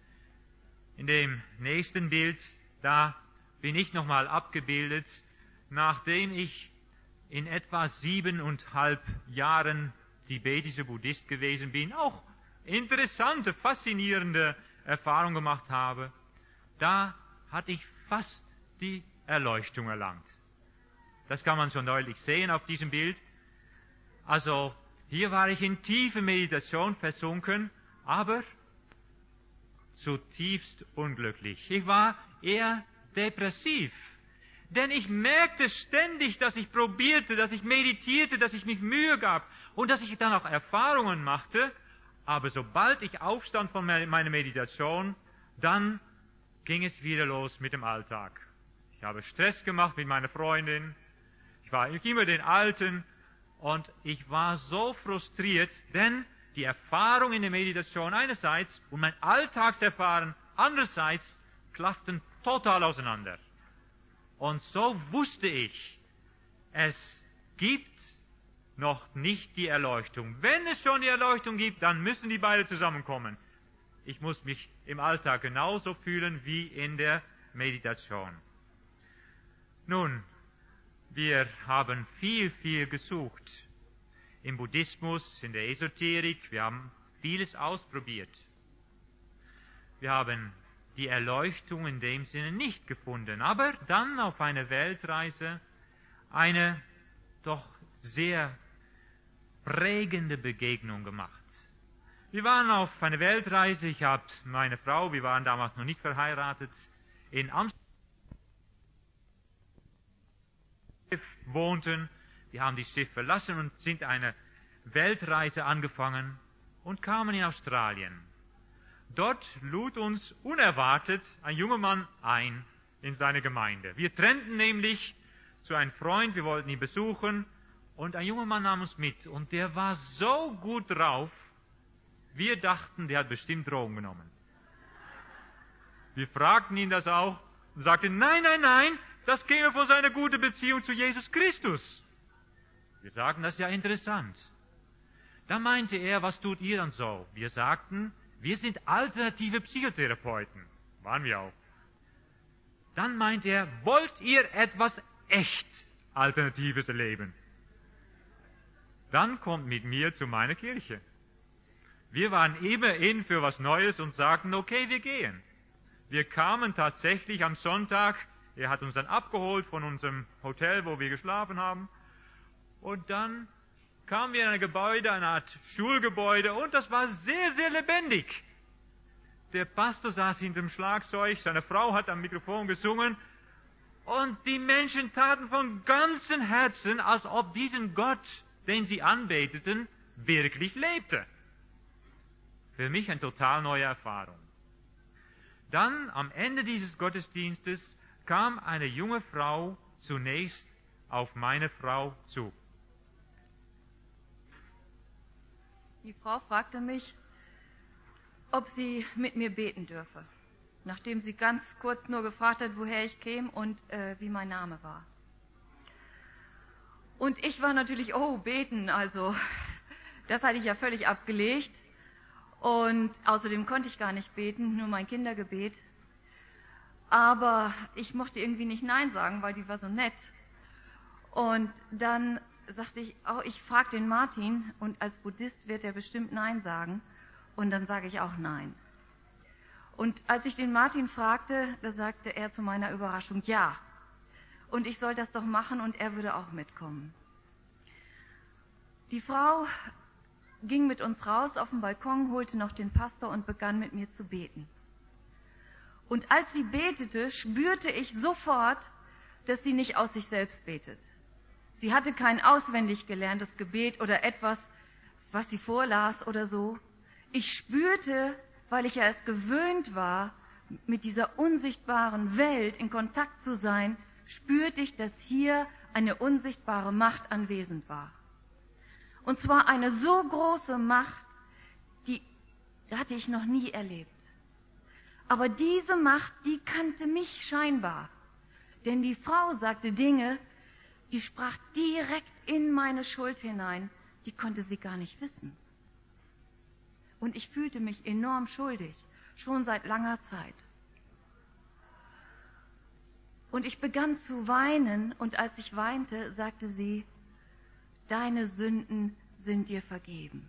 In dem nächsten Bild, da bin ich nochmal abgebildet, nachdem ich in etwa siebeneinhalb Jahren tibetischer Buddhist gewesen bin, auch interessante, faszinierende Erfahrungen gemacht habe, da hatte ich fast die Erleuchtung erlangt. Das kann man schon deutlich sehen auf diesem Bild. Also, hier war ich in tiefe Meditation versunken, aber zutiefst unglücklich. Ich war eher depressiv, denn ich merkte ständig, dass ich probierte, dass ich meditierte, dass ich mich Mühe gab und dass ich dann auch Erfahrungen machte, aber sobald ich aufstand von meiner Meditation, dann ging es wieder los mit dem Alltag. Ich habe Stress gemacht mit meiner Freundin, ich war immer den Alten und ich war so frustriert, denn die Erfahrung in der Meditation einerseits und mein Alltagserfahren andererseits klafften total auseinander. Und so wusste ich, es gibt noch nicht die Erleuchtung. Wenn es schon die Erleuchtung gibt, dann müssen die beide zusammenkommen. Ich muss mich im Alltag genauso fühlen wie in der Meditation. Nun, wir haben viel, viel gesucht. Im Buddhismus, in der Esoterik, wir haben vieles ausprobiert. Wir haben die Erleuchtung in dem Sinne nicht gefunden, aber dann auf einer Weltreise eine doch sehr prägende Begegnung gemacht. Wir waren auf einer Weltreise, ich habe meine Frau, wir waren damals noch nicht verheiratet, in Amsterdam wohnten. Wir haben das Schiff verlassen und sind eine Weltreise angefangen und kamen in Australien. Dort lud uns unerwartet ein junger Mann ein in seine Gemeinde. Wir trennten nämlich zu einem Freund, wir wollten ihn besuchen und ein junger Mann nahm uns mit und der war so gut drauf, wir dachten, der hat bestimmt Drogen genommen. Wir fragten ihn das auch und sagten, nein, nein, nein, das käme von seiner guten Beziehung zu Jesus Christus. Wir sagten, das ist ja interessant. Dann meinte er, was tut ihr dann so? Wir sagten, wir sind alternative Psychotherapeuten. Waren wir auch. Dann meinte er, wollt ihr etwas echt Alternatives erleben? Dann kommt mit mir zu meiner Kirche. Wir waren immer in für was Neues und sagten, okay, wir gehen. Wir kamen tatsächlich am Sonntag, er hat uns dann abgeholt von unserem Hotel, wo wir geschlafen haben. Und dann kamen wir in ein Gebäude, eine Art Schulgebäude, und das war sehr, sehr lebendig. Der Pastor saß hinter dem Schlagzeug, seine Frau hat am Mikrofon gesungen, und die Menschen taten von ganzem Herzen, als ob diesen Gott, den sie anbeteten, wirklich lebte. Für mich eine total neue Erfahrung. Dann, am Ende dieses Gottesdienstes, kam eine junge Frau zunächst auf meine Frau zu. Die Frau fragte mich, ob sie mit mir beten dürfe, nachdem sie ganz kurz nur gefragt hat, woher ich käme und äh, wie mein Name war. Und ich war natürlich, oh, beten, also das hatte ich ja völlig abgelegt. Und außerdem konnte ich gar nicht beten, nur mein Kindergebet. Aber ich mochte irgendwie nicht Nein sagen, weil die war so nett. Und dann sagte ich, oh, ich frage den Martin, und als Buddhist wird er bestimmt Nein sagen. Und dann sage ich auch Nein. Und als ich den Martin fragte, da sagte er zu meiner Überraschung ja. Und ich soll das doch machen und er würde auch mitkommen. Die Frau ging mit uns raus auf den Balkon, holte noch den Pastor und begann mit mir zu beten. Und als sie betete, spürte ich sofort, dass sie nicht aus sich selbst betet. Sie hatte kein auswendig gelerntes Gebet oder etwas, was sie vorlas oder so. Ich spürte, weil ich ja es gewöhnt war, mit dieser unsichtbaren Welt in Kontakt zu sein, spürte ich, dass hier eine unsichtbare Macht anwesend war. Und zwar eine so große Macht, die hatte ich noch nie erlebt. Aber diese Macht, die kannte mich scheinbar. Denn die Frau sagte Dinge, die sprach direkt in meine Schuld hinein, die konnte sie gar nicht wissen. Und ich fühlte mich enorm schuldig, schon seit langer Zeit. Und ich begann zu weinen, und als ich weinte, sagte sie, deine Sünden sind dir vergeben.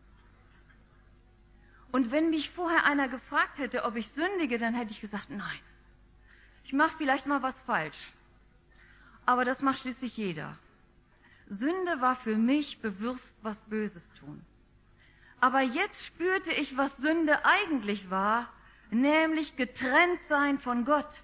Und wenn mich vorher einer gefragt hätte, ob ich sündige, dann hätte ich gesagt, nein. Ich mache vielleicht mal was falsch. Aber das macht schließlich jeder. Sünde war für mich bewusst was Böses tun. Aber jetzt spürte ich, was Sünde eigentlich war, nämlich getrennt sein von Gott.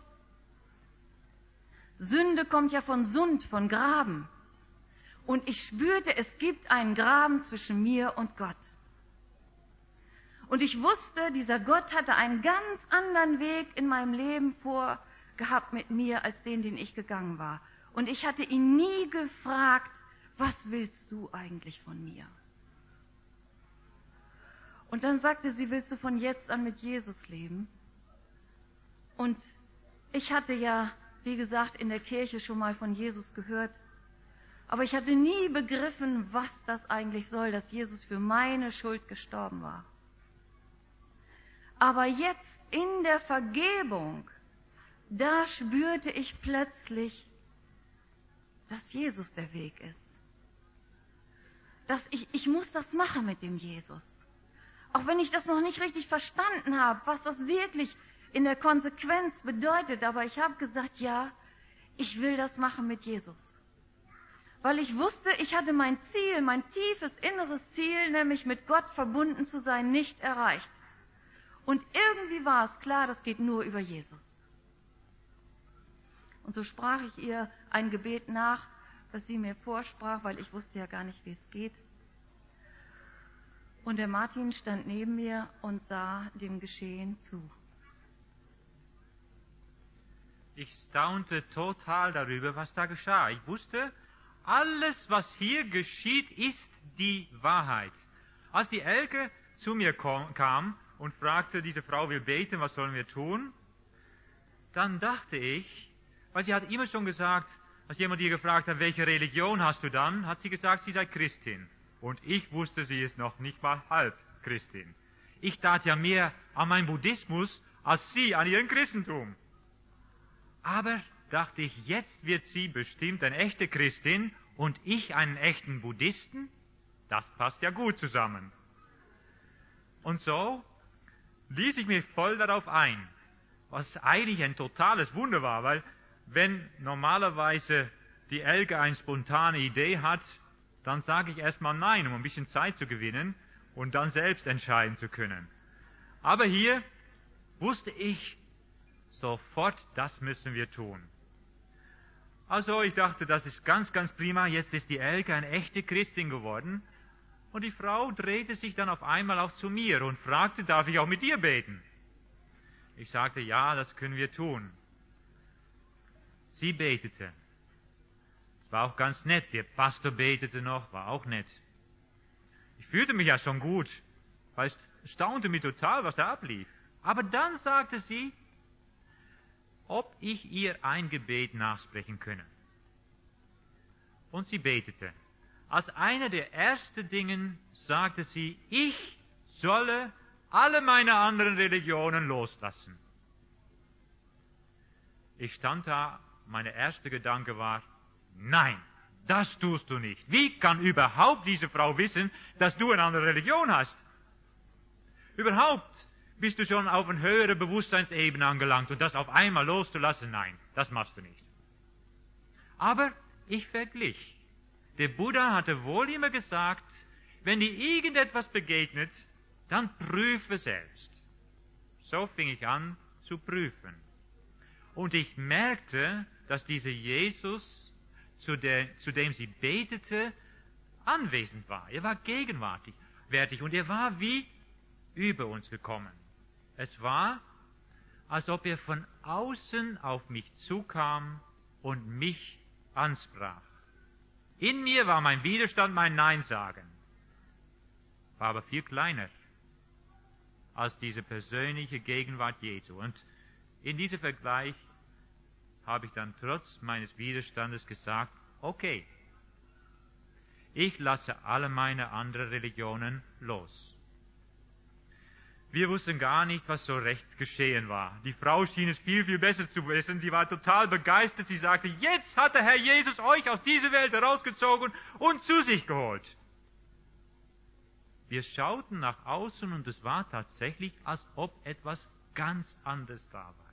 Sünde kommt ja von Sund, von Graben. Und ich spürte, es gibt einen Graben zwischen mir und Gott. Und ich wusste, dieser Gott hatte einen ganz anderen Weg in meinem Leben vorgehabt mit mir, als den, den ich gegangen war. Und ich hatte ihn nie gefragt, was willst du eigentlich von mir? Und dann sagte sie, willst du von jetzt an mit Jesus leben? Und ich hatte ja, wie gesagt, in der Kirche schon mal von Jesus gehört. Aber ich hatte nie begriffen, was das eigentlich soll, dass Jesus für meine Schuld gestorben war. Aber jetzt in der Vergebung, da spürte ich plötzlich, dass Jesus der Weg ist. Dass ich, ich muss das machen mit dem Jesus. Auch wenn ich das noch nicht richtig verstanden habe, was das wirklich in der Konsequenz bedeutet. Aber ich habe gesagt, ja, ich will das machen mit Jesus. Weil ich wusste, ich hatte mein Ziel, mein tiefes inneres Ziel, nämlich mit Gott verbunden zu sein, nicht erreicht. Und irgendwie war es klar, das geht nur über Jesus. Und so sprach ich ihr ein Gebet nach, was sie mir vorsprach, weil ich wusste ja gar nicht, wie es geht. Und der Martin stand neben mir und sah dem Geschehen zu. Ich staunte total darüber, was da geschah. Ich wusste, alles, was hier geschieht, ist die Wahrheit. Als die Elke zu mir kam und fragte, diese Frau will beten, was sollen wir tun? Dann dachte ich, weil sie hat immer schon gesagt, als jemand ihr gefragt hat, welche Religion hast du dann, hat sie gesagt, sie sei Christin. Und ich wusste, sie ist noch nicht mal halb Christin. Ich tat ja mehr an meinen Buddhismus, als sie an ihren Christentum. Aber, dachte ich, jetzt wird sie bestimmt eine echte Christin und ich einen echten Buddhisten? Das passt ja gut zusammen. Und so ließ ich mich voll darauf ein, was eigentlich ein totales Wunder war, weil wenn normalerweise die Elke eine spontane Idee hat, dann sage ich erstmal nein, um ein bisschen Zeit zu gewinnen und dann selbst entscheiden zu können. Aber hier wusste ich sofort, das müssen wir tun. Also ich dachte, das ist ganz, ganz prima, jetzt ist die Elke eine echte Christin geworden. Und die Frau drehte sich dann auf einmal auch zu mir und fragte, darf ich auch mit dir beten? Ich sagte, ja, das können wir tun. Sie betete. Es war auch ganz nett. Der Pastor betete noch, war auch nett. Ich fühlte mich ja schon gut, weil es staunte mich total, was da ablief. Aber dann sagte sie, ob ich ihr ein Gebet nachsprechen könne. Und sie betete. Als eine der ersten Dinge sagte sie, ich solle alle meine anderen Religionen loslassen. Ich stand da, mein erster Gedanke war, nein, das tust du nicht. Wie kann überhaupt diese Frau wissen, dass du eine andere Religion hast? Überhaupt bist du schon auf eine höhere Bewusstseinsebene angelangt und das auf einmal loszulassen, nein, das machst du nicht. Aber ich verglich. Der Buddha hatte wohl immer gesagt, wenn dir irgendetwas begegnet, dann prüfe selbst. So fing ich an zu prüfen. Und ich merkte, dass dieser Jesus, zu, der, zu dem sie betete, anwesend war. Er war gegenwärtig und er war wie über uns gekommen. Es war, als ob er von außen auf mich zukam und mich ansprach. In mir war mein Widerstand, mein Nein sagen. War aber viel kleiner als diese persönliche Gegenwart Jesu. Und in diesem Vergleich habe ich dann trotz meines Widerstandes gesagt, okay, ich lasse alle meine anderen Religionen los. Wir wussten gar nicht, was so recht geschehen war. Die Frau schien es viel, viel besser zu wissen. Sie war total begeistert. Sie sagte, jetzt hat der Herr Jesus euch aus dieser Welt herausgezogen und zu sich geholt. Wir schauten nach außen und es war tatsächlich, als ob etwas ganz anderes da war.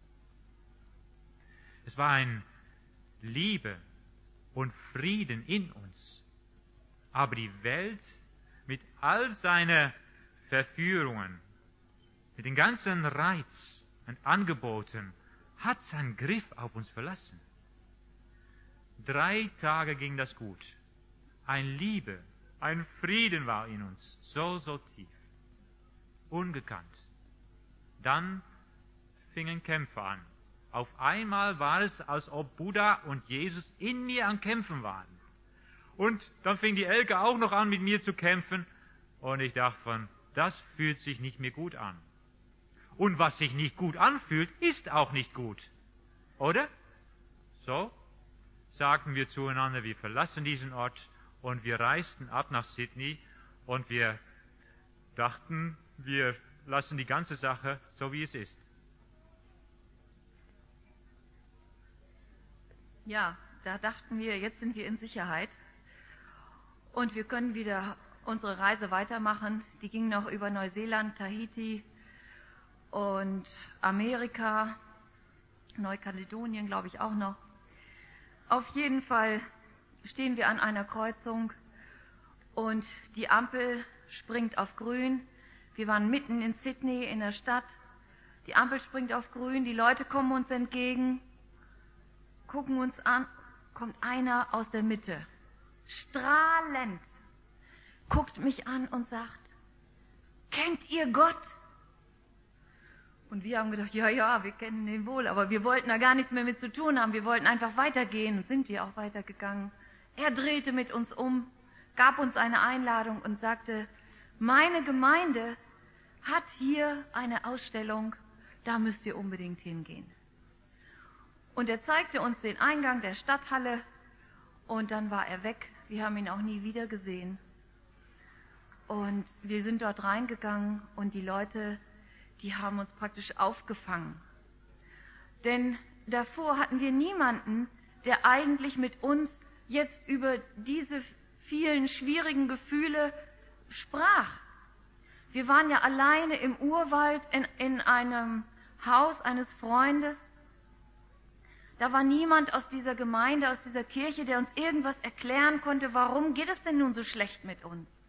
Es war ein Liebe und Frieden in uns. Aber die Welt mit all seinen Verführungen, mit den ganzen Reiz und Angeboten, hat seinen Griff auf uns verlassen. Drei Tage ging das gut. Ein Liebe, ein Frieden war in uns, so, so tief, ungekannt. Dann fingen Kämpfe an. Auf einmal war es, als ob Buddha und Jesus in mir am Kämpfen waren. Und dann fing die Elke auch noch an, mit mir zu kämpfen. Und ich dachte von, das fühlt sich nicht mehr gut an. Und was sich nicht gut anfühlt, ist auch nicht gut. Oder? So sagten wir zueinander, wir verlassen diesen Ort und wir reisten ab nach Sydney und wir dachten, wir lassen die ganze Sache so, wie es ist. Ja, da dachten wir, jetzt sind wir in Sicherheit und wir können wieder unsere Reise weitermachen. Die ging noch über Neuseeland, Tahiti und Amerika, Neukaledonien, glaube ich, auch noch. Auf jeden Fall stehen wir an einer Kreuzung und die Ampel springt auf grün. Wir waren mitten in Sydney in der Stadt. Die Ampel springt auf grün, die Leute kommen uns entgegen, gucken uns an, kommt einer aus der Mitte, strahlend, guckt mich an und sagt, kennt ihr Gott? Und wir haben gedacht, ja, ja, wir kennen den wohl, aber wir wollten da gar nichts mehr mit zu tun haben, wir wollten einfach weitergehen und sind wir auch weitergegangen. Er drehte mit uns um, gab uns eine Einladung und sagte, meine Gemeinde hat hier eine Ausstellung, da müsst ihr unbedingt hingehen. Und er zeigte uns den Eingang der Stadthalle und dann war er weg. Wir haben ihn auch nie wieder gesehen. Und wir sind dort reingegangen und die Leute, die haben uns praktisch aufgefangen. Denn davor hatten wir niemanden, der eigentlich mit uns jetzt über diese vielen schwierigen Gefühle sprach. Wir waren ja alleine im Urwald in, in einem Haus eines Freundes. Da war niemand aus dieser Gemeinde, aus dieser Kirche, der uns irgendwas erklären konnte, warum geht es denn nun so schlecht mit uns.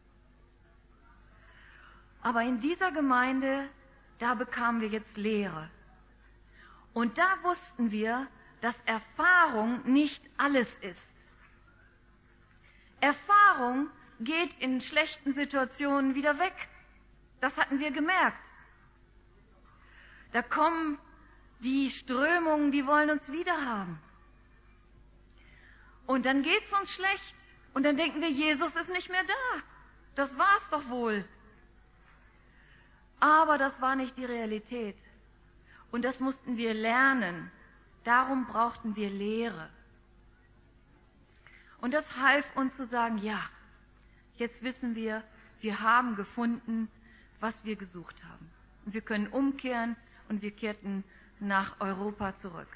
Aber in dieser Gemeinde, da bekamen wir jetzt Lehre. Und da wussten wir, dass Erfahrung nicht alles ist. Erfahrung geht in schlechten Situationen wieder weg. Das hatten wir gemerkt. Da kommen die Strömungen, die wollen uns wieder haben. Und dann geht's uns schlecht. Und dann denken wir, Jesus ist nicht mehr da. Das war's doch wohl. Aber das war nicht die Realität. Und das mussten wir lernen. Darum brauchten wir Lehre. Und das half uns zu sagen, ja, jetzt wissen wir, wir haben gefunden, was wir gesucht haben. Und wir können umkehren und wir kehrten nach Europa zurück.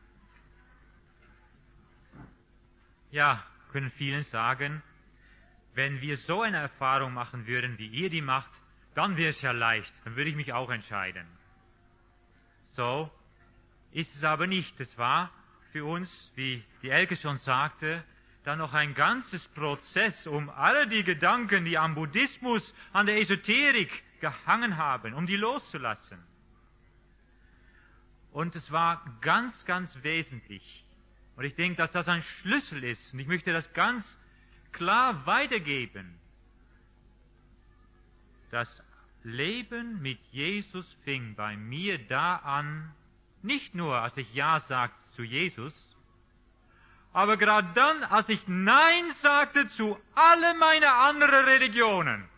Ja, können vielen sagen, wenn wir so eine Erfahrung machen würden, wie ihr die macht, dann wäre es ja leicht, dann würde ich mich auch entscheiden. So ist es aber nicht. Es war für uns, wie die Elke schon sagte, dann noch ein ganzes Prozess, um alle die Gedanken, die am Buddhismus, an der Esoterik gehangen haben, um die loszulassen. Und es war ganz, ganz wesentlich. Und ich denke, dass das ein Schlüssel ist. Und ich möchte das ganz klar weitergeben. Das Leben mit Jesus fing bei mir da an, nicht nur, als ich Ja sagte zu Jesus, aber gerade dann, als ich Nein sagte zu alle meine anderen Religionen.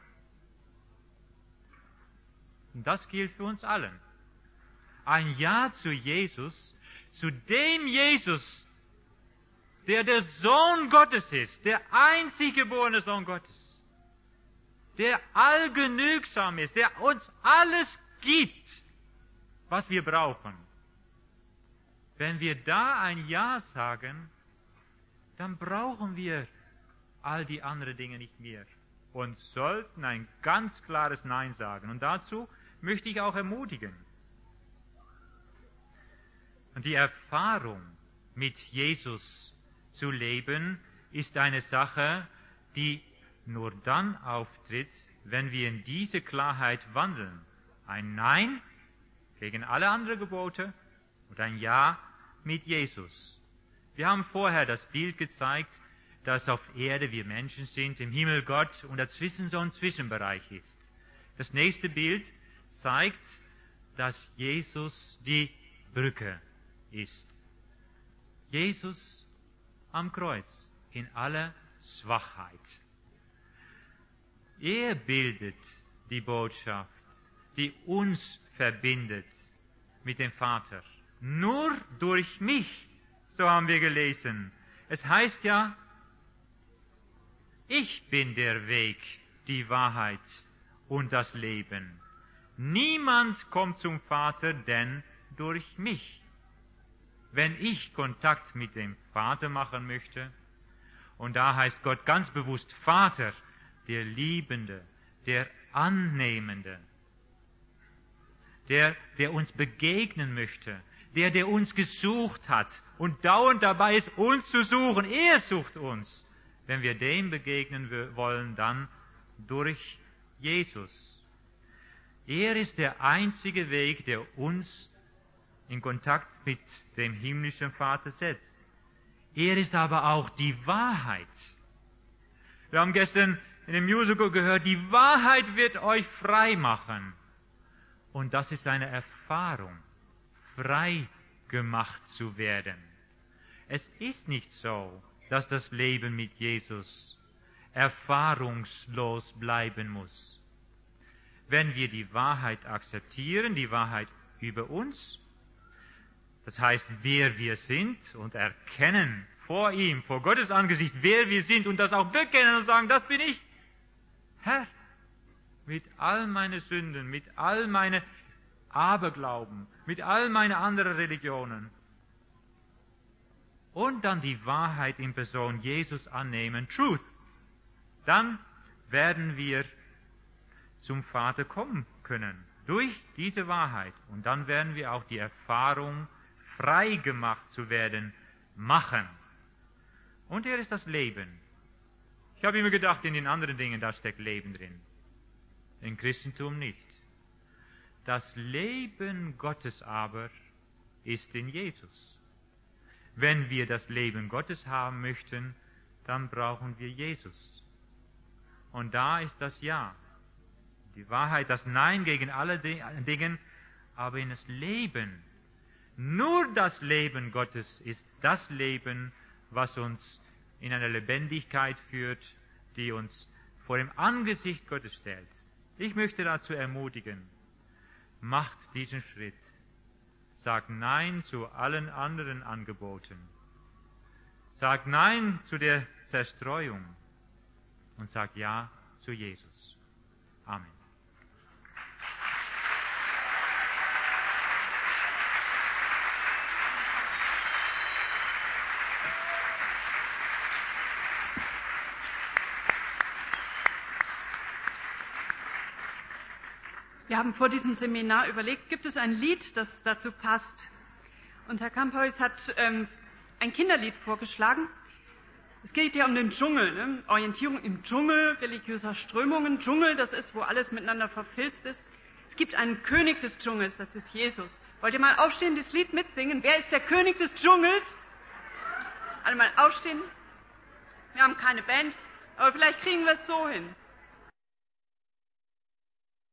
Und das gilt für uns allen. Ein Ja zu Jesus, zu dem Jesus, der der Sohn Gottes ist, der einzig geborene Sohn Gottes, der allgenügsam ist, der uns alles gibt, was wir brauchen. Wenn wir da ein Ja sagen, dann brauchen wir all die anderen Dinge nicht mehr und sollten ein ganz klares Nein sagen. Und dazu möchte ich auch ermutigen. Und die Erfahrung, mit Jesus zu leben, ist eine Sache, die nur dann auftritt, wenn wir in diese Klarheit wandeln. Ein Nein gegen alle anderen Gebote und ein Ja mit Jesus. Wir haben vorher das Bild gezeigt, dass auf Erde wir Menschen sind, im Himmel Gott und dazwischen so ein Zwischenbereich ist. Das nächste Bild zeigt, dass Jesus die Brücke ist. Jesus am Kreuz in aller Schwachheit. Er bildet die Botschaft, die uns verbindet mit dem Vater. Nur durch mich, so haben wir gelesen, Es heißt ja, ich bin der Weg, die Wahrheit und das Leben. Niemand kommt zum Vater, denn durch mich. Wenn ich Kontakt mit dem Vater machen möchte, und da heißt Gott ganz bewusst Vater, der Liebende, der Annehmende, der, der uns begegnen möchte, der, der uns gesucht hat und dauernd dabei ist, uns zu suchen. Er sucht uns. Wenn wir dem begegnen wollen, dann durch Jesus. Er ist der einzige Weg, der uns in Kontakt mit dem himmlischen Vater setzt. Er ist aber auch die Wahrheit. Wir haben gestern in dem Musical gehört, die Wahrheit wird euch frei machen. Und das ist eine Erfahrung, frei gemacht zu werden. Es ist nicht so, dass das Leben mit Jesus erfahrungslos bleiben muss. Wenn wir die Wahrheit akzeptieren, die Wahrheit über uns, das heißt, wer wir sind und erkennen vor ihm, vor Gottes Angesicht, wer wir sind und das auch bekennen und sagen, das bin ich, Herr, mit all meinen Sünden, mit all meinen Aberglauben, mit all meinen anderen Religionen. Und dann die Wahrheit in Person Jesus annehmen, Truth. Dann werden wir zum Vater kommen können, durch diese Wahrheit. Und dann werden wir auch die Erfahrung, frei gemacht zu werden, machen. Und er ist das Leben. Ich habe immer gedacht, in den anderen Dingen, da steckt Leben drin. Im Christentum nicht. Das Leben Gottes aber ist in Jesus. Wenn wir das Leben Gottes haben möchten, dann brauchen wir Jesus. Und da ist das Ja. Die Wahrheit, das Nein gegen alle Dinge, aber in das Leben. Nur das Leben Gottes ist das Leben, was uns in eine Lebendigkeit führt, die uns vor dem Angesicht Gottes stellt. Ich möchte dazu ermutigen, macht diesen Schritt. Sagt Nein zu allen anderen Angeboten. Sagt Nein zu der Zerstreuung und sagt Ja zu Jesus. Amen. Wir haben vor diesem Seminar überlegt, gibt es ein Lied, das dazu passt? Und Herr Kamphuis hat ähm, ein Kinderlied vorgeschlagen. Es geht ja um den Dschungel, ne? Orientierung im Dschungel, religiöser Strömungen. Dschungel, das ist, wo alles miteinander verfilzt ist. Es gibt einen König des Dschungels, das ist Jesus. Wollt ihr mal aufstehen, das Lied mitsingen? Wer ist der König des Dschungels? Alle mal aufstehen. Wir haben keine Band, aber vielleicht kriegen wir es so hin.